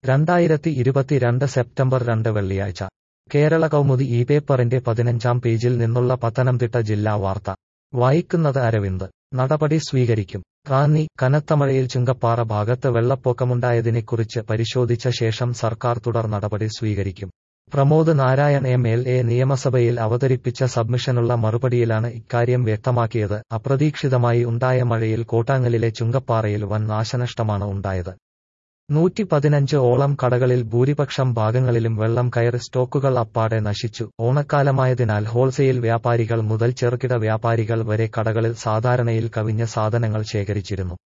2022 September 2 വെള്ളിയാഴ്ച കേരള കൗമുദി ഈ പേപ്പറിന്റെ 15-ാം പേജിൽ നിന്നുള്ള പത്തനംതിട്ട ജില്ലാ വാർത്ത വായിക്കുന്നത് അരവിന്ദ്. നടപടി സ്വീകരിക്കും. റാന്നി. കനത്ത മഴയിൽ ചുങ്കപ്പാറ ഭാഗത്ത് വെള്ളപ്പൊക്കമുണ്ടായതിനെക്കുറിച്ച് പരിശോധിച്ച ശേഷം സർക്കാർ തുടർ നടപടി സ്വീകരിക്കും. പ്രമോദ് നാരായൺ MLA നിയമസഭയിൽ അവതരിപ്പിച്ച സബ്മിഷനുള്ള മറുപടിയിലാണ് ഇക്കാര്യം വ്യക്തമാക്കിയത്. അപ്രതീക്ഷിതമായി ഉണ്ടായ മഴയിൽ കോട്ടാങ്ങലിലെ ചുങ്കപ്പാറയിൽ വൻ നാശനഷ്ടമാണ് ഉണ്ടായത്. 115 ഓളം കടകളിൽ ഭൂരിപക്ഷം ഭാഗങ്ങളിലും വെള്ളം കയറി സ്റ്റോക്കുകൾ അപ്പാടെ നശിച്ചു. ഓണക്കാലമായതിനാൽ ഹോൾസെയിൽ വ്യാപാരികൾ മുതൽ ചെറുകിട വ്യാപാരികൾ വരെ കടകളിൽ സാധാരണയിൽ കവിഞ്ഞ സാധനങ്ങൾ ശേഖരിച്ചിരുന്നു.